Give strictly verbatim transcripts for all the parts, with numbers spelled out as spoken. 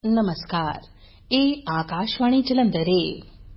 नमस्कार, ਇਹ ਆਕਾਸ਼ਵਾਣੀ ਜਲੰਧਰ ਏ।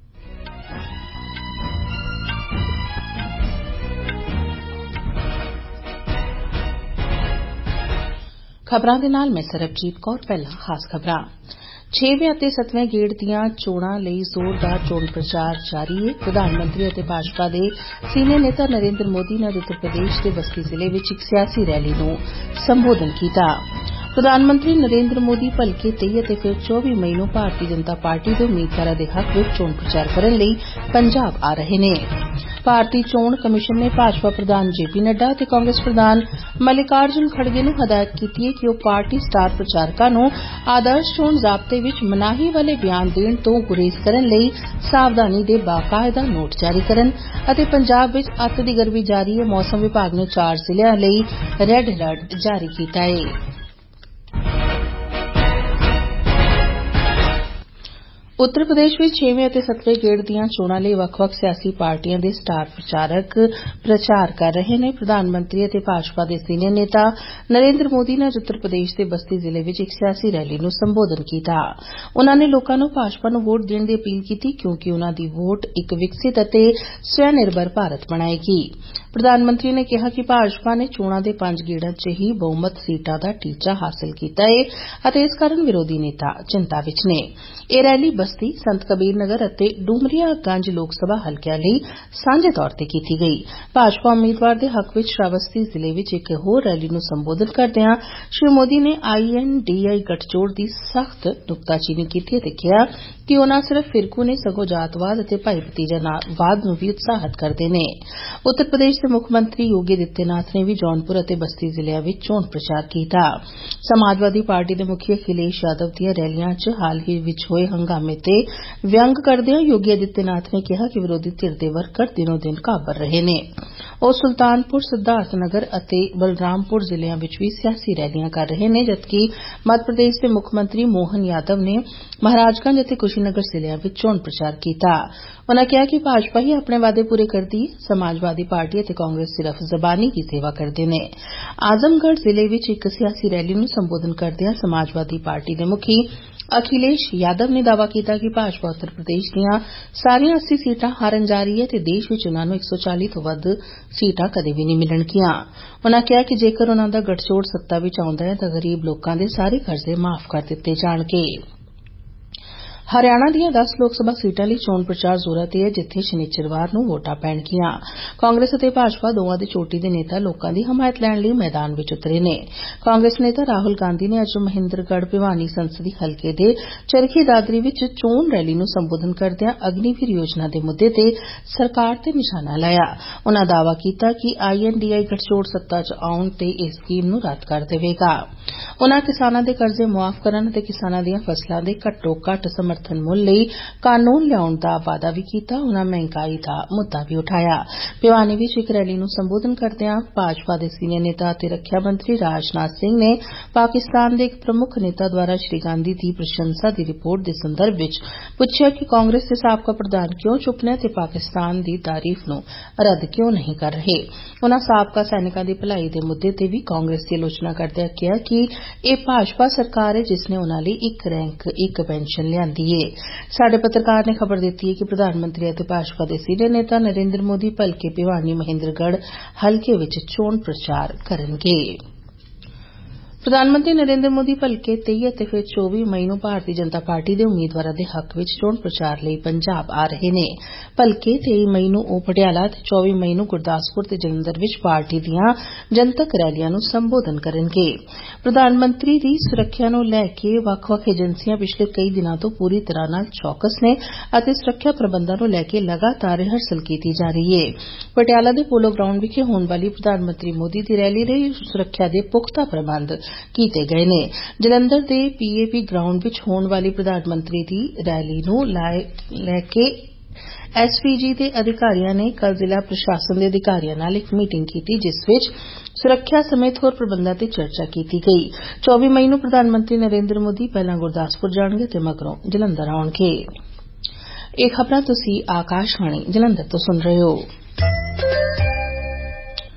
ਖਬਰਾਂ ਦੇ ਨਾਲ ਮੈਂ ਸਰਬਜੀਤ ਕੌਰ। ਪਹਿਲਾਂ ਖਾਸ ਖਬਰਾਂ। ਛੇਵੇਂ ਅਤੇ ਸੱਤਵੇਂ ਗੇੜ ਦੀਆਂ ਚੋਣਾਂ ਲਈ ਜ਼ੋਰਦਾਰ ਚੋਣ ਪ੍ਰਚਾਰ ਜਾਰੀ ਹੈ। ਪ੍ਰਧਾਨ ਮੰਤਰੀ ਅਤੇ ਭਾਜਪਾ ਦੇ ਸੀਨੀਅਰ ਨੇਤਾ ਨਰਿੰਦਰ ਮੋਦੀ ਨੇ ਅੱਜ ਉੱਤਰ ਪ੍ਰਦੇਸ਼ ਦੇ ਬਸਤੀ ਜ਼ਿਲ੍ਹੇ ਵਿੱਚ ਇੱਕ ਸਿਆਸੀ ਰੈਲੀ ਨੂੰ ਸੰਬੋਧਨ ਕੀਤਾ। ਪ੍ਰਧਾਨ ਮੰਤਰੀ ਨਰਿੰਦਰ ਮੋਦੀ ਭਲਕੇ ਤੇਈ ਅਤੇ ਫਿਰ ਚੌਵੀ ਮਈ ਨੂੰ ਭਾਰਤੀ ਜਨਤਾ ਪਾਰਟੀ ਦੇ ਉਮੀਦਵਾਰਾਂ ਦੇ ਹੱਕ ਵਿੱਚ ਚੋਣ ਪ੍ਰਚਾਰ ਕਰਨ ਲਈ ਪੰਜਾਬ ਆ ਰਹੇ ਨੇ। ਭਾਰਤੀ ਚੋਣ ਕਮਿਸ਼ਨ ਨੇ ਭਾਜਪਾ ਪ੍ਰਧਾਨ ਜੇ ਪੀ ਨੱਡਾ ਅਤੇ ਕਾਂਗਰਸ ਪ੍ਰਧਾਨ ਮਲਿਕਾਰਜੁਨ ਖੜਗੇ ਨੂੰ ਹਦਾਇਤ ਕੀਤੀ ਹੈ ਕਿ ਉਹ ਪਾਰਟੀ ਸਟਾਰ ਪ੍ਰਚਾਰਕਾਂ ਨੂੰ ਆਦਰਸ਼ ਚੋਣ ਜ਼ਾਬਤੇ ਵਿੱਚ ਮਨਾਹੀ ਵਾਲੇ ਬਿਆਨ ਦੇਣ ਤੋਂ ਗੁਰੇਜ਼ ਕਰਨ ਲਈ ਸਾਵਧਾਨੀ ਦੇ ਬਾਕਾਇਦਾ ਨੋਟ ਜਾਰੀ ਕਰਨ ਅਤੇ ਪੰਜਾਬ ਵਿੱਚ ਅੱਤ ਦੀ ਗਰਮੀ ਜਾਰੀ ਹੈ। ਮੌਸਮ ਵਿਭਾਗ ਨੇ ਚਾਰ ਜ਼ਿਲ੍ਹਿਆਂ ਲਈ ਰੈੱਡ ਅਲਰਟ ਜਾਰੀ ਕੀਤਾ ਹੈ। ਉੱਤਰ ਪ੍ਰਦੇਸ਼ ਵਿੱਚ ਛੇਵੇਂ ਅਤੇ ਸੱਤਵੇਂ ਗੇੜ ਦੀਆਂ ਚੋਣਾਂ ਲਈ ਵੱਖ-ਵੱਖ ਸਿਆਸੀ ਪਾਰਟੀਆਂ ਦੇ ਸਟਾਰ ਪ੍ਰਚਾਰਕ ਪ੍ਰਚਾਰ ਕਰ ਰਹੇ ਨੇ। ਪ੍ਰਧਾਨ ਮੰਤਰੀ ਅਤੇ ਭਾਜਪਾ ਦੇ ਸੀਨੀਅਰ ਨੇਤਾ ਨਰਿੰਦਰ ਮੋਦੀ ਨੇ ਅੱਜ ਉੱਤਰ ਪ੍ਰਦੇਸ਼ ਦੇ ਬਸਤੀ ਜ਼ਿਲ੍ਹੇ ਵਿੱਚ ਇੱਕ ਸਿਆਸੀ ਰੈਲੀ ਨੂੰ ਸੰਬੋਧਨ ਕੀਤਾ। ਉਨ੍ਹਾਂ ਨੇ ਲੋਕਾਂ ਨੂੰ ਭਾਜਪਾ ਨੂੰ ਵੋਟ ਦੇਣ ਦੀ ਅਪੀਲ ਕੀਤੀ ਕਿਉਂਕਿ ਉਨ੍ਹਾਂ ਦੀ ਵੋਟ ਇੱਕ ਵਿਕਸਿਤ ਅਤੇ ਸਵੈ ਨਿਰਭਰ ਭਾਰਤ ਬਣਾਏਗੀ। ਪ੍ਰਧਾਨ ਮੰਤਰੀ ਨੇ ਕਿਹਾ ਕਿ ਭਾਜਪਾ ਨੇ ਚੋਣਾਂ ਦੇ ਪੰਜ ਗੇੜਾਂ 'ਚ ਹੀ ਬਹੁਮਤ ਸੀਟਾਂ ਦਾ ਟੀਚਾ ਹਾਸਲ ਕੀਤਾ ਹੈ ਅਤੇ ਇਸ ਕਾਰਨ ਵਿਰੋਧੀ ਨੇਤਾ ਚਿੰਤਾ ਵਿੱਚ ਨੇ। ਇਹ ਰੈਲੀ ਬਸਤੀ, ਸੰਤ ਕਬੀਰ ਨਗਰ ਅਤੇ ਡੂਮਰੀਆ ਗੰਜ ਲੋਕ ਸਭਾ ਹਲਕਿਆਂ ਲਈ ਸਾਂਝੇ ਤੌਰ ਤੇ ਕੀਤੀ ਗਈ। ਭਾਜਪਾ ਉਮੀਦਵਾਰ ਦੇ ਹੱਕ ਵਿੱਚ ਸ਼ਰਾਵਸਤੀ ਜ਼ਿਲ੍ਹੇ ਵਿੱਚ ਇੱਕ ਹੋਰ ਰੈਲੀ ਨੂੰ ਸੰਬੋਧਨ ਕਰਦਿਆਂ ਸ਼੍ਰੀ ਮੋਦੀ ਨੇ ਆਈ ਐਨ ਡੀ ਆਈ ਗਠਜੋੜ ਦੀ ਸਖ਼ਤ ਨੁਕਤਾਚੀਨੀ ਕੀਤੀ ਅਤੇ ਕਿਹਾ ਕਿ ਉਹ ਨਾ ਸਿਰਫ ਫਿਰਕੂ ਨੇ ਸਗੋਂ ਜਾਤਵਾਦ ਅਤੇ ਭਾਈ ਭਤੀਜਾਵਾਦ ਨੂੰ ਵੀ ਉਤਸ਼ਾਹਿਤ ਕਰਦੇ ਨੇ। ਉੱਤਰ ਪ੍ਰਦੇਸ਼ ਦੇ ਮੁੱਖ ਮੰਤਰੀ ਯੋਗੀ ਆਦਿੱਤਿਆਨਾਥ ਨੇ ਵੀ ਜੌਨਪੁਰ ਅਤੇ ਬਸਤੀ ਜ਼ਿਲ੍ਹਿਆਂ ਵਿੱਚ ਚੋਣ ਪ੍ਰਚਾਰ ਕੀਤਾ। ਸਮਾਜਵਾਦੀ ਪਾਰਟੀ ਦੇ ਮੁਖੀ ਅਖਿਲੇਸ਼ ਯਾਦਵ ਦੀਆਂ ਰੈਲੀਆਂ 'ਚ ਹਾਲ ਹੀ ਵਿੱਚ ਹੋਏ ਹੰਗਾਮੇ ਤੇ ਵਿਅੰਗ ਕਰਦਿਆਂ ਯੋਗੀ ਆਦਿੱਤਿਆਨਾਥ ਨੇ ਕਿਹਾ ਕਿ ਵਿਰੋਧੀ ਧਿਰ ਦੇ ਵਰਕਰ ਦਿਨੋ ਦਿਨ ਘਾਬਰ ਰਹੇ ਨੇ। ਉਹ ਸੁਲਤਾਨਪੁਰ, ਸਿਧਾਰਥ ਨਗਰ ਅਤੇ ਬਲਰਾਮਪੁਰ ਜ਼ਿਲ੍ਹਿਆਂ ਵਿੱਚ ਵੀ ਸਿਆਸੀ ਰੈਲੀਆਂ ਕਰ ਰਹੇ ਨੇ, ਜਦਕਿ ਮੱਧ ਪ੍ਰਦੇਸ਼ ਦੇ ਮੁੱਖ ਮੰਤਰੀ ਮੋਹਨ ਯਾਦਵ ਨੇ ਮਹਾਰਾਜਗੰਜ ਅਤੇ ਕੁਸ਼ੀਨਗਰ ਜ਼ਿਲ੍ਹਿਆਂ ਵਿੱਚ ਚੋਣ ਪ੍ਰਚਾਰ ਕੀਤਾ। ਉਨ੍ਹਾਂ ਕਿਹਾ ਕਿ ਭਾਜਪਾ ਹੀ ਆਪਣੇ ਵਾਅਦੇ ਪੂਰੇ ਕਰਦੀ ਹੈ, ਸਮਾਜਵਾਦੀ ਪਾਰਟੀ ਅਤੇ ਕਾਂਗਰਸ ਸਿਰਫ ਜ਼ਬਾਨੀ ਹੀ ਸੇਵਾ ਕਰਦੇ ਨੇ। ਆਜ਼ਮਗੜ੍ਹ ਜ਼ਿਲ੍ਹੇ ਵਿੱਚ ਇੱਕ ਸਿਆਸੀ ਰੈਲੀ ਨੂੰ ਸੰਬੋਧਨ ਕਰਦਿਆਂ ਸਮਾਜਵਾਦੀ ਪਾਰਟੀ ਦੇ ਮੁਖੀ ਅਖਿਲੇਸ਼ ਯਾਦਵ ਨੇ ਦਾਅਵਾ ਕੀਤਾ ਕਿ ਭਾਜਪਾ ਉੱਤਰ ਪ੍ਰਦੇਸ਼ ਦੀਆਂ ਸਾਰੀਆਂ ਅੱਸੀ ਸੀਟਾਂ ਹਾਰਨ ਜਾ ਰਹੀ ਹੈ ਅਤੇ ਦੇਸ਼ ਵਿੱਚ ਉਨ੍ਹਾਂ ਨੂੰ ਇੱਕ ਸੌ ਚਾਲੀ ਤੋਂ ਵੱਧ ਸੀਟਾਂ ਕਦੇ ਵੀ ਨਹੀਂ ਮਿਲਣਗੀਆਂ। ਉਨ੍ਹਾਂ ਕਿਹਾ ਕਿ ਜੇਕਰ ਉਨ੍ਹਾਂ ਦਾ ਗਠਜੋੜ ਸੱਤਾ ਵਿੱਚ ਆਉਂਦਾ ਹੈ ਤਾਂ ਗਰੀਬ ਲੋਕਾਂ ਦੇ ਸਾਰੇ ਕਰਜ਼ੇ ਮਾਫ਼ ਕਰ ਦਿੱਤੇ ਜਾਣਗੇ। ਹਰਿਆਣਾ ਦੀਆਂ ਦਸ ਲੋਕ ਸਭਾ ਸੀਟਾਂ ਲਈ ਚੋਣ ਪ੍ਰਚਾਰ ਜ਼ੋਰਾਂ ਤੇ ਹੈ, ਜਿੱਥੇ ਸ਼ਨਿਚਰਵਾਰ ਨੂੰ ਵੋਟਾਂ ਪੈਣਗੀਆਂ। ਕਾਂਗਰਸ ਅਤੇ ਭਾਜਪਾ ਦੋਵਾਂ ਦੇ ਚੋਟੀ ਦੇ ਨੇਤਾ ਲੋਕਾਂ ਦੀ ਹਮਾਇਤ ਲੈਣ ਲਈ ਮੈਦਾਨ ਵਿੱਚ ਉਤਰੇ ਨੇ। ਕਾਂਗਰਸ ਨੇਤਾ ਰਾਹੁਲ ਗਾਂਧੀ ਨੇ ਅੱਜ ਮਹਿੰਦਰਗੜ੍ਹ ਭਿਵਾਨੀ ਸੰਸਦੀ ਹਲਕੇ ਦੇ ਚਰਖੀ ਦਾਦਰੀ ਵਿੱਚ ਚੋਣ ਰੈਲੀ ਨੂੰ ਸੰਬੋਧਨ ਕਰਦਿਆਂ ਅਗਨੀਵੀਰ ਯੋਜਨਾ ਦੇ ਮੁੱਦੇ ਤੇ ਸਰਕਾਰ ਤੇ ਨਿਸ਼ਾਨਾ ਲਾਇਆ। ਉਨ੍ਹਾਂ ਦਾਅਵਾ ਕੀਤਾ ਕਿ ਆਈ ਐਨ ਡੀ ਆਈ ਗਠਜੋੜ ਸੱਤਾ 'ਚ ਆਉਣ ਤੇ ਇਸ ਸਕੀਮ ਨੂੰ ਰੱਦ ਕਰ ਦੇਵੇਗਾ। ਉਨ੍ਹਾਂ ਕਿਸਾਨਾਂ ਦੇ ਕਰਜ਼ੇ ਮੁਆਫ਼ ਕਰਨ ਅਤੇ ਕਿਸਾਨਾਂ ਦੀਆਂ ਫਸਲਾਂ ਦੇ ਘੱਟੋ ਘੱਟ ਸਮਰਥਨ ਮੁੱਲ ਲਈ ਕਾਨੂੰਨ ਲਿਆਉਣ ਦਾ ਵਾਅਦਾ ਵੀ ਕੀਤਾ। ਉਨ੍ਹਾਂ ਮਹਿੰਗਾਈ ਦਾ ਮੁੱਦਾ ਵੀ ਉਠਾਇਆ। ਭਿਵਾਨੀ ਵਿੱਚ ਇੱਕ ਰੈਲੀ ਨੂੰ ਸੰਬੋਧਨ ਕਰਦਿਆਂ ਭਾਜਪਾ ਦੇ ਸੀਨੀਅਰ ਨੇਤਾ ਅਤੇ ਰੱਖਿਆ ਮੰਤਰੀ ਰਾਜਨਾਥ ਸਿੰਘ ਨੇ ਪਾਕਿਸਤਾਨ ਦੇ ਇੱਕ ਪ੍ਰਮੁੱਖ ਨੇਤਾ ਦੁਆਰਾ ਸ਼੍ਰੀ ਗਾਂਧੀ ਦੀ ਪ੍ਰਸ਼ੰਸਾ ਦੀ ਰਿਪੋਰਟ ਦੇ ਸੰਦਰਭ ਵਿੱਚ ਪੁੱਛਿਆ ਕਿ ਕਾਂਗਰਸ ਦੇ ਸਾਬਕਾ ਪ੍ਰਧਾਨ ਕਿਉਂ ਚੁੱਪ ਨੇ ਅਤੇ ਪਾਕਿਸਤਾਨ ਦੀ ਤਾਰੀਫ਼ ਨੂੰ ਰੱਦ ਕਿਉਂ ਨਹੀਂ ਕਰ ਰਹੇ। ਉਨ੍ਹਾਂ ਸਾਬਕਾ ਸੈਨਿਕਾਂ ਦੀ ਭਲਾਈ ਦੇ ਮੁੱਦੇ ਤੇ ਵੀ ਕਾਂਗਰਸ ਦੀ ਆਲੋਚਨਾ ਕਰਦਿਆਂ ਕਿਹਾ ਕਿ ਇਹ ਭਾਜਪਾ ਸਰਕਾਰ ਹੈ ਜਿਸ ਨੇ ਉਨ੍ਹਾਂ ਲਈ ਇੱਕ ਰੈਂਕ ਇੱਕ ਪੈਨਸ਼ਨ ਲਿਆਂਦੀ ਹੈ। ਸਾਡੇ ਪੱਤਰਕਾਰ ਨੇ ਖਬਰ ਦਿੱਤੀ ਹੈ ਕਿ ਪ੍ਰਧਾਨ ਮੰਤਰੀ ਅਤੇ ਭਾਜਪਾ ਦੇ ਸੀਨੀਅਰ ਨੇਤਾ ਨਰਿੰਦਰ ਮੋਦੀ ਭਲਕੇ ਭਿਵਾਨੀ ਮਹਿੰਦਰਗੜ੍ਹ ਹਲਕੇ ਵਿੱਚ ਚੋਣ ਪ੍ਰਚਾਰ ਕਰਨਗੇ। ਪ੍ਰਧਾਨ ਮੰਤਰੀ ਨਰਿੰਦਰ ਮੋਦੀ ਭਲਕੇ ਤੇਈ ਅਤੇ ਫਿਰ ਚੌਵੀ ਮਈ ਨੂੰ ਭਾਰਤੀ ਜਨਤਾ ਪਾਰਟੀ ਦੇ ਉਮੀਦਵਾਰਾਂ ਦੇ ਹੱਕ ਵਿੱਚ ਚੋਣ ਪ੍ਰਚਾਰ ਲਈ ਪੰਜਾਬ ਆ ਰਹੇ ਨੇ। ਭਲਕੇ ਤੇਈ ਮਈ ਨੂੰ ਉਹ ਪਟਿਆਲਾ ਅਤੇ ਚੌਵੀ ਮਈ ਨੂੰ ਗੁਰਦਾਸਪੁਰ ਤੇ ਜਲੰਧਰ ਵਿੱਚ ਪਾਰਟੀ ਦੀਆਂ ਜਨਤਕ ਰੈਲੀਆਂ ਨੂੰ ਸੰਬੋਧਨ ਕਰਨਗੇ। ਪ੍ਰਧਾਨ ਮੰਤਰੀ ਦੀ ਸੁਰੱਖਿਆ ਨੂੰ ਲੈ ਕੇ ਵੱਖ-ਵੱਖ ਏਜੰਸੀਆਂ ਪਿਛਲੇ ਕਈ ਦਿਨਾਂ ਤੋਂ ਪੂਰੀ ਤਰ੍ਹਾਂ ਨਾਲ ਚੌਕਸ ਨੇ ਅਤੇ ਸੁਰੱਖਿਆ ਪ੍ਰਬੰਧਾਂ ਨੂੰ ਲੈ ਕੇ ਲਗਾਤਾਰ ਰਿਹਰਸਲ ਕੀਤੀ ਜਾ ਰਹੀ ਹੈ। ਪਟਿਆਲਾ ਦੇ ਪੋਲੋ ਗਰਾਊਂਡ ਵਿਖੇ ਹੋਣ ਵਾਲੀ ਪ੍ਰਧਾਨ ਮੰਤਰੀ ਮੋਦੀ ਦੀ ਰੈਲੀ ਲਈ ਸੁਰੱਖਿਆ ਦੇ ਪੁਖਤਾ ਪ੍ਰਬੰਧ ਕੀਤੇ ਗਏ ਨੇ। ਜਲੰਧਰ ਦੇ ਪੀ ਏ ਪੀ ਗਰਾਊਂਡ ਵਿੱਚ ਹੋਣ ਵਾਲੀ ਪ੍ਰਧਾਨ ਮੰਤਰੀ ਦੀ ਰੈਲੀ ਨੂੰ ਲੈ ਕੇ ਐਸ ਪੀ ਜੀ ਦੇ ਅਧਿਕਾਰੀਆਂ ਨੇ ਕੱਲ੍ਹ ਜ਼ਿਲ੍ਹਾ ਪ੍ਰਸ਼ਾਸਨ ਦੇ ਅਧਿਕਾਰੀਆਂ ਨਾਲ ਇੱਕ ਮੀਟਿੰਗ ਕੀਤੀ, ਜਿਸ ਵਿੱਚ ਸੁਰੱਖਿਆ ਸਮੇਤ ਹੋਰ ਪ੍ਰਬੰਧਾਂ ਤੇ ਚਰਚਾ ਕੀਤੀ ਗਈ। ਚੌਵੀ ਮਈ ਨੂੰ ਪ੍ਰਧਾਨ ਮੰਤਰੀ ਨਰਿੰਦਰ ਮੋਦੀ ਪਹਿਲਾਂ ਗੁਰਦਾਸਪੁਰ ਜਾਣਗੇ ਅਤੇ ਮਗਰੋਂ ਜਲੰਧਰ ਆਉਣਗੇ। ਇਹ ਖਬਰਾਂ ਤੁਸੀਂ ਆਕਾਸ਼ਵਾਣੀ ਜਲੰਧਰ ਤੋਂ ਸੁਣ ਰਹੇ ਹੋ।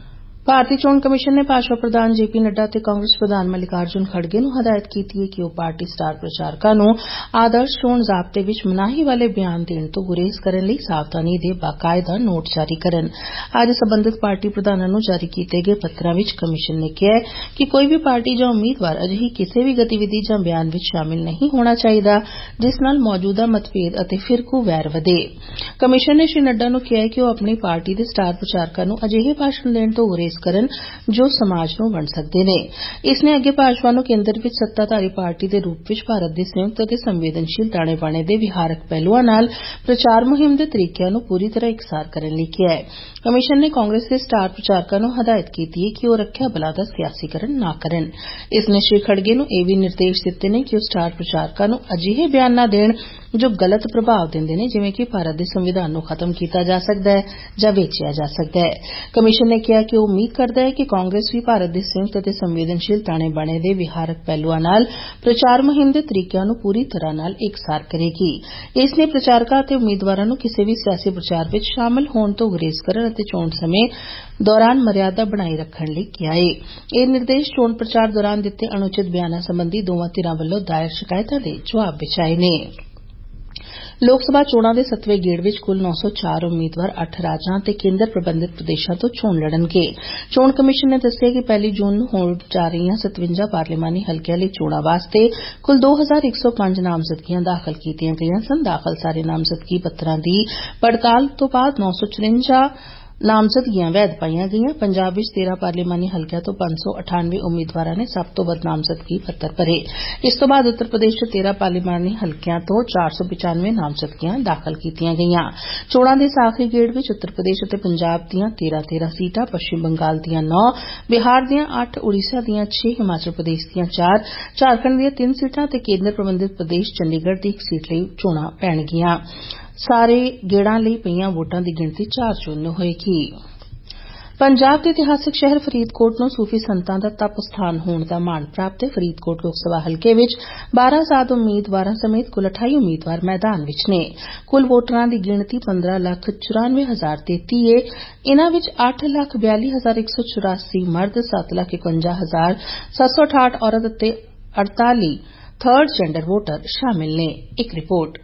ਭਾਰਤੀ ਚੋਣ ਕਮਿਸ਼ਨ ਨੇ ਭਾਜਪਾ ਪ੍ਰਧਾਨ ਜੇ ਪੀ ਨੱਡਾ ਤੇ ਕਾਂਗਰਸ ਪ੍ਰਧਾਨ ਮਲਿਕਾਰਜੁਨ ਖੜਗੇ ਨੂੰ ਹਦਾਇਤ ਕੀਤੀ ਹੈ ਕਿ ਉਹ ਪਾਰਟੀ ਸਟਾਰ ਪ੍ਰਚਾਰਕਾਂ ਨੂੰ ਆਦਰਸ਼ ਚੋਣ ਜ਼ਾਬਤੇ ਵਿੱਚ ਮਨਾਹੀ ਵਾਲੇ ਬਿਆਨ ਦੇਣ ਤੋਂ ਗੁਰੇਜ਼ ਕਰਨ ਲਈ ਸਾਵਧਾਨੀ ਦੇ ਬਾਕਾਇਦਾ ਨੋਟ ਜਾਰੀ ਕਰਨ। ਅੱਜ ਸਬੰਧਤ ਪਾਰਟੀ ਪ੍ਰਧਾਨਾਂ ਨੂੰ ਜਾਰੀ ਕੀਤੇ ਗਏ ਪੱਤਰਾਂ ਵਿੱਚ ਕਮਿਸ਼ਨ ਨੇ ਕਿਹਾ ਕਿ ਕੋਈ ਵੀ ਪਾਰਟੀ ਜਾਂ ਉਮੀਦਵਾਰ ਅਜਿਹੀ ਕਿਸੇ ਵੀ ਗਤੀਵਿਧੀ ਜਾਂ ਬਿਆਨ ਵਿੱਚ ਸ਼ਾਮਿਲ ਨਹੀਂ ਹੋਣਾ ਚਾਹੀਦਾ ਜਿਸ ਨਾਲ ਮੌਜੂਦਾ ਮਤਭੇਦ ਅਤੇ ਫਿਰਕੂ ਵੈਰ ਵਧੇ। ਕਮਿਸ਼ਨ ਨੇ ਸ਼੍ਰੀ ਨੱਡਾ ਨੂੰ ਕਿਹਾ ਕਿ ਉਹ ਆਪਣੀ ਪਾਰਟੀ ਦੇ ਸਟਾਰ ਪ੍ਰਚਾਰਕਾਂ ਨੂੰ ਅਜਿਹੇ ਭਾਸ਼ਣ ਦੇਣ ਤੋਂ ਗੁਰੇਜ਼ ਕਰਨ ਜੋ ਸਮਾਜ ਨੂੰ ਵੰਡ ਸਕਦੇ ਨੇ। ਇਸ ਨੇ ਅੱਗੇ ਭਾਜਪਾ ਨੂੰ ਕੇਂਦਰ ਵਿੱਚ ਸੱਤਾਧਾਰੀ ਪਾਰਟੀ ਦੇ ਰੂਪ ਵਿੱਚ ਭਾਰਤ ਦੇ ਸੰਯੁਕਤ ਅਤੇ ਸੰਵੇਦਨਸ਼ੀਲ ਤਾਣੇ ਬਾਣੇ ਦੇ ਵਿਹਾਰਕ ਪਹਿਲੂਆਂ ਨਾਲ ਪ੍ਰਚਾਰ ਮੁਹਿੰਮ ਦੇ ਤਰੀਕਿਆਂ ਨੂੰ ਪੂਰੀ ਤਰ੍ਹਾਂ ਇਕਸਾਰ ਕਰਨ ਲਈ ਕਿਹਾ ਹੈ। ਕਮਿਸ਼ਨ ਨੇ ਕਾਂਗਰਸ ਦੇ ਸਟਾਰ ਪ੍ਰਚਾਰਕਾਂ ਨੂੰ ਹਦਾਇਤ ਕੀਤੀ ਹੈ ਕਿ ਉਹ ਰੱਖਿਆ ਬਲਾਂ ਦਾ ਸਿਆਸੀਕਰਨ ਨਾ ਕਰਨ। ਇਸ ਨੇ ਸ਼੍ਰੀ ਖੜਗੇ ਨੂੰ ਇਹ ਵੀ ਨਿਰਦੇਸ਼ ਦਿੱਤੇ ਨੇ ਕਿ ਉਹ ਸਟਾਰ ਪ੍ਰਚਾਰਕਾਂ ਨੂੰ ਅਜਿਹੇ ਬਿਆਨ ਨਾ ਦੇਣ ਜੋ ਗਲਤ ਪ੍ਰਭਾਵ ਦਿੰਦੇ ਨੇ, ਜਿਵੇਂ ਕਿ ਭਾਰਤ ਦੇ ਸੰਵਿਧਾਨ ਨੂੰ ਖਤਮ ਕੀਤਾ ਜਾ ਸਕਦਾ ਹੈ ਜਾਂ ਵੇਚਿਆ ਜਾ ਸਕਦਾ ਹੈ। ਕਮਿਸ਼ਨ ਨੇ ਕਿਹਾ ਕਿ ਉਹ ਉਮੀਦ ਕਰਦਾ ਹੈ ਕਿ ਕਾਂਗਰਸ ਵੀ ਭਾਰਤ ਦੇ ਸੰਯੁਕਤ ਅਤੇ ਸੰਵੇਦਨਸ਼ੀਲ ਤਾਣੇ ਬਾਣੇ ਦੇ ਵਿਹਾਰਕ ਪਹਿਲੂਆਂ ਨਾਲ ਪ੍ਰਚਾਰ ਮੁਹਿੰਮ ਦੇ ਤਰੀਕਿਆਂ ਨੂੰ ਪੂਰੀ ਤਰ੍ਹਾਂ ਨਾਲ ਇਕਸਾਰ ਕਰੇਗੀ। ਇਸ ਨੇ ਪ੍ਰਚਾਰਕਾਂ ਅਤੇ ਉਮੀਦਵਾਰਾਂ ਨੂੰ ਕਿਸੇ ਵੀ ਸਿਆਸੀ ਪ੍ਰਚਾਰ ਵਿੱਚ ਸ਼ਾਮਲ ਹੋਣ ਤੋਂ ਗੁਰੇਜ਼ ਕਰਨ ਅਤੇ ਚੋਣ ਸਮੇਂ ਦੌਰਾਨ ਮਰਿਆਦਾ ਬਣਾਈ ਰੱਖਣ ਲਈ ਕਿਹਾ ਹੈ। ਇਹ ਨਿਰਦੇਸ਼ ਚੋਣ ਪ੍ਰਚਾਰ ਦੌਰਾਨ ਦਿੱਤੇ ਅਣਉਚਿਤ ਬਿਆਨਾਂ ਸੰਬੰਧੀ ਦੋਵਾਂ ਧਿਰਾਂ ਵੱਲੋਂ ਦਾਇਰ ਸ਼ਿਕਾਇਤਾਂ ਦੇ ਜਵਾਬ ਵਿੱਚ ਆਏ ਨੇ। ਲੋਕ ਸਭਾ ਚੋਣਾਂ ਦੇ ਸੱਤਵੇਂ ਗੇੜ ਵਿੱਚ ਕੁੱਲ ਨੌ ਸੌ ਚਾਰ ਉਮੀਦਵਾਰ ਅੱਠ ਰਾਜਾਂ ਅਤੇ ਕੇਂਦਰ ਪ੍ਰਬੰਧਿਤ ਪ੍ਰਦੇਸ਼ਾਂ ਤੋਂ ਚੋਣ ਲੜਨਗੇ। ਚੋਣ ਕਮਿਸ਼ਨ ਨੇ ਦੱਸਿਆ ਕਿ ਪਹਿਲੀ ਜੂਨ ਨੂੰ ਹੋਣ ਜਾ ਰਹੀਆਂ ਸਤਵੰਜਾ ਪਾਰਲੀਮਾਨੀ ਹਲਕਿਆਂ ਲਈ ਚੋਣਾਂ ਵਾਸਤੇ ਕੁੱਲ ਦੋ ਹਜ਼ਾਰ ਇੱਕ ਸੌ ਪੰਜ ਨਾਮਜ਼ਦਗੀਆਂ ਦਾਖਲ ਕੀਤੀਆਂ ਗਈਆਂ ਸਨ। ਦਾਖਲ ਸਾਰੇ ਨਾਮਜ਼ਦਗੀ ਪੱਤਰਾਂ ਦੀ ਪੜਤਾਲ ਤੋਂ ਬਾਅਦ ਨੌ ਸੌ ਚੁਰੰਜਾ ਨਾਮਜ਼ਦਗੀਆਂ ਵੈਧ ਪਾਈਆਂ ਗਈਆਂ। ਪੰਜਾਬ ਵਿੱਚ ਤੇਰਾਂ ਪਾਰਲੀਮਾਨੀ ਹਲਕਿਆਂ ਤੋਂ ਪੰਜ ਸੌ ਅਠਾਨਵੇਂ ਉਮੀਦਵਾਰਾਂ ਨੇ ਸਭ ਤੋਂ ਵੱਧ ਨਾਮਜ਼ਦਗੀ ਪੱਤਰ ਭਰੇ। ਇਸ ਤੋਂ ਬਾਅਦ ਉੱਤਰ ਪ੍ਰਦੇਸ਼ ਚ ਤੇਰਾਂ ਪਾਰਲੀਮਾਨੀ ਹਲਕਿਆਂ ਤੋਂ ਚਾਰ ਸੌ ਪਚਾਨਵੇਂ ਨਾਮਜ਼ਦਗੀਆਂ ਦਾਖਲ ਕੀਤੀਆਂ ਗਈਆਂ। ਚੋਣਾਂ ਦੇ ਇਸ ਆਖਰੀ ਗੇੜ ਵਿੱਚ ਉੱਤਰ ਪ੍ਰਦੇਸ਼ ਅਤੇ ਪੰਜਾਬ ਦੀਆਂ ਤੇਰਾਂ ਤੇਰਾਂ ਸੀਟਾਂ, ਪੱਛਮੀ ਬੰਗਾਲ ਦੀਆਂ ਨੌ, ਬਿਹਾਰ ਦੀਆਂ ਅੱਠ, ਉੜੀਸਾ ਦੀਆਂ ਛੇ, ਹਿਮਾਚਲ ਪ੍ਰਦੇਸ਼ ਦੀਆਂ ਚਾਰ, ਝਾਰਖੰਡ ਦੀਆਂ ਤਿੰਨ ਸੀਟਾਂ ਅਤੇ ਕੇਂਦਰ ਪ੍ਰਬੰਧਿਤ ਪ੍ਰਦੇਸ਼ ਚੰਡੀਗੜ੍ਹ ਦੀ ਇੱਕ ਸੀਟ ਲਈ ਚੋਣਾਂ ਪੈਣਗੀਆਂ। ਸਾਰੇ ਗੇੜਾਂ ਲਈ ਪਈਆਂ ਵੋਟਾਂ ਦੀ ਗਿਣਤੀ ਚਾਰ ਜੂਨ ਨੂੰ ਹੋਏਗੀ। ਪੰਜਾਬ ਦੇ ਇਤਿਹਾਸਕ ਸ਼ਹਿਰ ਫਰੀਦਕੋਟ ਨੂੰ ਸੂਫੀ ਸੰਤਾਂ ਦਾ ਤਪ ਸਥਾਨ ਹੋਣ ਦਾ ਮਾਣ ਪ੍ਰਾਪਤ ਹੈ। ਫਰੀਦਕੋਟ ਲੋਕ ਸਭਾ ਹਲਕੇ ਵਿੱਚ ਬਾਰਾਂ ਆਜ਼ਾਦ ਉਮੀਦਵਾਰਾਂ ਸਮੇਤ ਕੁੱਲ ਅਠਾਈ ਉਮੀਦਵਾਰ ਮੈਦਾਨ ਵਿੱਚ ਨੇ। ਕੁੱਲ ਵੋਟਰਾਂ ਦੀ ਗਿਣਤੀ ਪੰਦਰਾਂ ਲੱਖ ਚੁਰਾਨਵੇਂ ਹਜ਼ਾਰ ਤੇਤੀ ਏ। ਇਨ੍ਹਾਂ ਵਿੱਚ ਅੱਠ ਲੱਖ ਬਿਆਲੀ ਹਜ਼ਾਰ ਇੱਕ ਸੌ ਚੁਰਾਸੀ ਮਰਦ, ਸੱਤ ਲੱਖ ਇਕਵੰਜਾ ਹਜ਼ਾਰ ਸੱਤ ਸੌ ਅਠਾਹਠ ਔਰਤ ਅਤੇ ਅੜਤਾਲੀ ਥਰਡ ਜੈਂਡਰ ਵੋਟਰ ਸ਼ਾਮਿਲ ਨੇ। ਇੱਕ ਰਿਪੋਰਟ।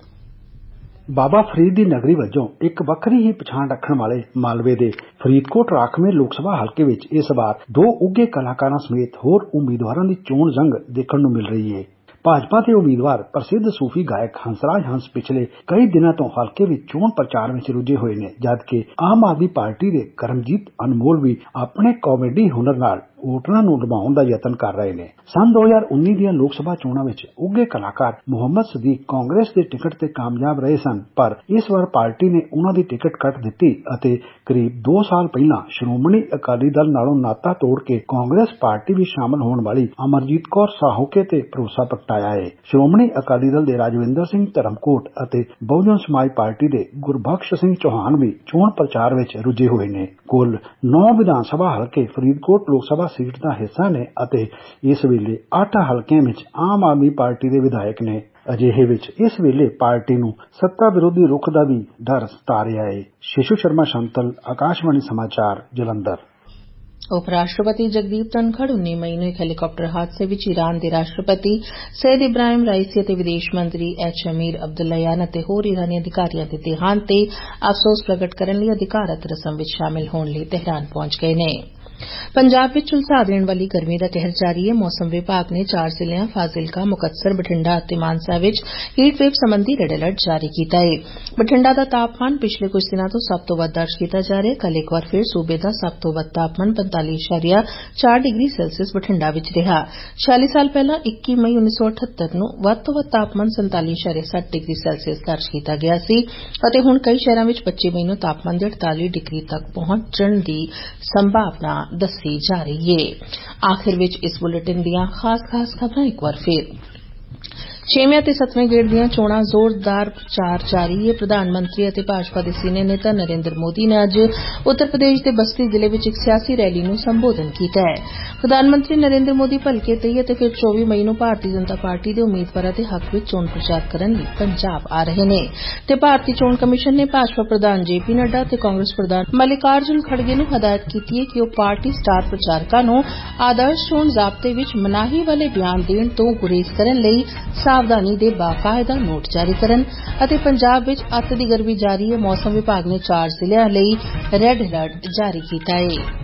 ਬਾਬਾ ਫਰੀਦ ਦੀ ਨਗਰੀ ਵਜੋਂ ਇੱਕ ਵੱਖਰੀ ਹੀ ਪਛਾਣ ਰੱਖਣ ਵਾਲੇ ਮਾਲਵੇ ਦੇ ਫਰੀਦਕੋਟ ਰਾਖਵੇਂ ਲੋਕ ਸਭਾ ਹਲਕੇ ਵਿੱਚ ਇਸ ਵਾਰ ਦੋ ਉੱਘੇ ਕਲਾਕਾਰਾਂ ਸਮੇਤ ਹੋਰ ਉਮੀਦਵਾਰਾਂ ਦੀ ਚੋਣ ਜੰਗ ਦੇਖਣ ਨੂੰ ਮਿਲ ਰਹੀ ਹੈ। ਭਾਜਪਾ ਦੇ ਉਮੀਦਵਾਰ ਪ੍ਰਸਿੱਧ ਸੂਫੀ ਗਾਇਕ ਹੰਸਰਾਜ ਹੰਸ ਪਿਛਲੇ ਕਈ ਦਿਨਾਂ ਤੋਂ ਹਲਕੇ ਵਿੱਚ ਚੋਣ ਪ੍ਰਚਾਰ ਵਿੱਚ ਰੁੱਝੇ ਹੋਏ ਨੇ, ਜਦਕਿ ਆਮ ਆਦਮੀ ਪਾਰਟੀ ਦੇ ਕਰਮਜੀਤ ਅਨਮੋਲ ਵੀ ਆਪਣੇ ਕਾਮੇਡੀ ਹੁਨਰ ਨਾਲ ਵੋਟਰਾਂ ਨੂੰ ਲੁਭਾਉਣ ਦਾ ਯਤਨ ਕਰ ਰਹੇ ਨੇ। ਸੰਨ ਦੋ ਹਜ਼ਾਰ ਉੱਨੀ ਦੀਆਂ ਲੋਕ ਸਭਾ ਚੋਣਾਂ ਵਿੱਚ ਉੱਘੇ ਕਲਾਕਾਰ ਮੁਹੰਮਦ ਸਦੀਕ ਕਾਂਗਰਸ ਦੇ ਟਿਕਟ ਤੇ ਕਾਮਯਾਬ ਰਹੇ ਸਨ, ਪਰ ਇਸ ਵਾਰ ਪਾਰਟੀ ਨੇ ਉਹਨਾਂ ਦੀ ਟਿਕਟ ਕੱਟ ਦਿੱਤੀ ਅਤੇ ਕਰੀਬ ਦੋ ਸਾਲ ਪਹਿਲਾਂ ਸ਼੍ਰੋਮਣੀ ਅਕਾਲੀ ਦਲ ਨਾਲੋਂ ਨਾਤਾ ਤੋੜ ਕੇ ਕਾਂਗਰਸ ਪਾਰਟੀ ਵਿੱਚ ਸ਼ਾਮਲ ਹੋਣ ਵਾਲੀ ਅਮਰਜੀਤ ਕੌਰ ਸਾਹੋਕੇ ਤੇ ਭਰੋਸਾ ਪ੍ਰਗਟਾਇਆ ਹੈ। ਸ਼੍ਰੋਮਣੀ ਅਕਾਲੀ ਦਲ ਦੇ ਰਾਜਵਿੰਦਰ ਸਿੰਘ ਧਰਮਕੋਟ ਅਤੇ ਬਹੁਜਨ ਸਮਾਜ ਪਾਰਟੀ ਦੇ ਗੁਰਬਖਸ਼ ਸਿੰਘ ਚੌਹਾਨ ਵੀ ਚੋਣ ਪ੍ਰਚਾਰ ਵਿੱਚ ਰੁੱਝੇ ਹੋਏ ਨੇ। ਕੁੱਲ ਨੌ ਵਿਧਾਨ ਸਭਾ ਹਲਕੇ ਫਰੀਦਕੋਟ ਲੋਕ ਸਭਾ ਸੀਟ ਦਾ ਹਿੱਸਾ ਨੇ ਅਤੇ ਇਸ ਵੇਲੇ ਅੱਠ ਹਲਕਿਆਂ ਵਿੱਚ ਆਮ ਆਦਮੀ ਪਾਰਟੀ ਦੇ ਵਿਧਾਇਕ ਨੇ। ਅਜਿਹੇ ਵਿੱਚ ਇਸ ਵੇਲੇ ਪਾਰਟੀ ਨੂੰ ਸੱਤਾ ਵਿਰੋਧੀ ਰੁਖ ਦਾ ਵੀ ਡਰ ਸਤਾ ਰਿਹਾ ਹੈ। ਸ਼ਿਸ਼ੂ ਸ਼ਰਮਾ ਸ਼ੰਤਲ, ਆਕਾਸ਼ਵਾਣੀ ਸਮਾਚਾਰ, ਜਲੰਧਰ। ਉਪ ਰਾਸ਼ਟਰਪਤੀ ਜਗਦੀਪ ਧਨਖੜ ਉੱਨੀ ਮਈ ਨੂੰ ਇੱਕ ਹੈਲੀਕਾਪਟਰ ਹਾਦਸੇ ਵਿੱਚ ਈਰਾਨ ਦੇ ਰਾਸ਼ਟਰਪਤੀ ਸੈਦ ਇਬਰਾਹਿਮ ਰਾਈਸੀ ਅਤੇ ਵਿਦੇਸ਼ ਮੰਤਰੀ ਐਚ ਅਮੀਰ ਅਬਦੁੱਲਾਯਾਨ ਅਤੇ ਹੋਰ ਈਰਾਨੀ ਅਧਿਕਾਰੀਆਂ ਦੇ ਦੇਹਾਂਤ ਤੇ ਅਫਸੋਸ ਪ੍ਰਗਟ ਕਰਨ ਲਈ ਅਧਿਕਾਰਤ ਰਸਮ ਵਿੱਚ ਸ਼ਾਮਲ ਹੋਣ ਲਈ ਤਹਿਰਾਨ ਪਹੁੰਚ ਗਏ ਨੇ। ਪੰਜਾਬ ਵਿੱਚ ਝੁਲਸਾ ਦੇਣ ਵਾਲੀ ਗਰਮੀ ਦਾ ਕਹਿਰ ਜਾਰੀ ਹੈ। ਮੌਸਮ ਵਿਭਾਗ ਨੇ ਚਾਰ ਜ਼ਿਲ੍ਹਿਆਂ ਫਾਜ਼ਿਲਕਾ, ਮੁਕਤਸਰ, ਬਠਿੰਡਾ ਅਤੇ ਮਾਨਸਾ ਵਿੱਚ ਹੀਟ ਵੇਵ ਸੰਬੰਧੀ ਰੈੱਡ ਅਲਰਟ ਜਾਰੀ ਕੀਤਾ ਹੈ। ਬਠਿੰਡਾ ਦਾ ਤਾਪਮਾਨ ਪਿਛਲੇ ਕੁਝ ਦਿਨਾਂ ਤੋਂ ਸਭ ਤੋਂ ਵੱਧ ਦਰਜ ਕੀਤਾ ਜਾ ਰਿਹਾ ਹੈ। ਕੱਲ੍ਹ ਇੱਕ ਵਾਰ ਫਿਰ ਸੂਬੇ ਦਾ ਸਭ ਤੋਂ ਵੱਧ ਤਾਪਮਾਨ ਪੰਤਾਲੀ ਇਸ਼ਾਰੀਆ ਚਾਰ ਡਿਗਰੀ ਸੈਲਸੀਅਸ ਬਠਿੰਡਾ ਵਿੱਚ ਰਿਹਾ। ਛਿਆਲੀ ਸਾਲ ਪਹਿਲਾਂ ਇੱਕੀ ਮਈ ਉੱਨੀ ਸੌ ਅਠੱਤਰ ਨੂੰ ਵੱਧ ਤੋਂ ਵੱਧ ਤਾਪਮਾਨ ਸੰਤਾਲੀ ਇਸ਼ਾਰੀਆ ਸੱਤ ਡਿਗਰੀ ਸੈਲਸੀਅਸ ਦਰਜ ਕੀਤਾ ਗਿਆ ਸੀ ਅਤੇ ਹੁਣ ਕਈ ਸ਼ਹਿਰਾਂ ਵਿੱਚ ਪੱਚੀ ਮਈ ਨੂੰ ਤਾਪਮਾਨ ਦੇ ਅੜਤਾਲੀ ਡਿਗਰੀ ਤੱਕ ਪਹੁੰਚਣ ਦੀ ਸੰਭਾਵਨਾ ਦੱਸੀ ਜਾ ਰਹੀ ਹੈ। ਆਖਿਰ ਵਿੱਚ ਇਸ ਬੁਲੇਟਿਨ ਦੀਆਂ ਖਾਸ ਖਾਸ ਖਬਰਾਂ ਇੱਕ ਵਾਰ ਫਿਰ। ਛੇਵੇਂ ਅਤੇ ਸੱਤਵੇਂ ਗੇੜ ਦੀਆਂ ਚੋਣਾਂ ਜ਼ੋਰਦਾਰ ਪ੍ਰਚਾਰ ਜਾਰੀ ਹੈ। ਪ੍ਰਧਾਨ ਮੰਤਰੀ ਅਤੇ ਭਾਜਪਾ ਦੇ ਸੀਨੀਅਰ ਨੇਤਾ ਨਰਿੰਦਰ ਮੋਦੀ ਨੇ ਅੱਜ ਉੱਤਰ ਪ੍ਰਦੇਸ਼ ਦੇ ਬਸਤੀ ਜ਼ਿਲ੍ਹੇ ਵਿੱਚ ਇੱਕ ਸਿਆਸੀ ਰੈਲੀ ਨੂੰ ਸੰਬੋਧਨ ਕੀਤਾ ਹੈ। ਪ੍ਰਧਾਨ ਮੰਤਰੀ ਨਰਿੰਦਰ ਮੋਦੀ ਭਲਕੇ ਤੇਈ ਅਤੇ ਫਿਰ ਚੌਵੀ ਮਈ ਨੂੰ ਭਾਰਤੀ ਜਨਤਾ ਪਾਰਟੀ ਦੇ ਉਮੀਦਵਾਰਾਂ ਦੇ ਹੱਕ ਵਿੱਚ ਚੋਣ ਪ੍ਰਚਾਰ ਕਰਨ ਲਈ ਪੰਜਾਬ ਆ ਰਹੇ ਨੇ ਤੇ ਭਾਰਤੀ ਚੋਣ ਕਮਿਸ਼ਨ ਨੇ ਭਾਜਪਾ ਪ੍ਰਧਾਨ ਜੇ ਪੀ ਨੱਡਾ ਅਤੇ ਕਾਂਗਰਸ ਪ੍ਰਧਾਨ ਮਲਿਕਾਰਜੁਨ ਖੜਗੇ ਨੂੰ ਹਦਾਇਤ ਕੀਤੀ ਹੈ ਕਿ ਉਹ ਪਾਰਟੀ ਸਟਾਰ ਪ੍ਰਚਾਰਕਾਂ ਨੂੰ ਆਦਰਸ਼ ਚੋਣ ਜ਼ਾਬਤੇ ਵਿੱਚ ਮਨਾਹੀ ਵਾਲੇ ਬਿਆਨ ਦੇਣ ਤੋਂ ਗੁਰੇਜ਼ ਕਰਨ ਲਈ ਸਾਵਧਾਨੀ ਦੇ ਬਾਕਾਇਦਾ ਨੋਟ ਜਾਰੀ ਕਰਨ ਅਤੇ ਪੰਜਾਬ ਵਿੱਚ ਅੱਤ ਦੀ ਗਰਮੀ ਜਾਰੀ ਹੈ। ਮੌਸਮ ਵਿਭਾਗ ਨੇ ਚਾਰ ਜ਼ਿਲ੍ਹਿਆਂ ਲਈ ਰੈੱਡ ਅਲਰਟ ਜਾਰੀ ਕੀਤਾ ਹੈ।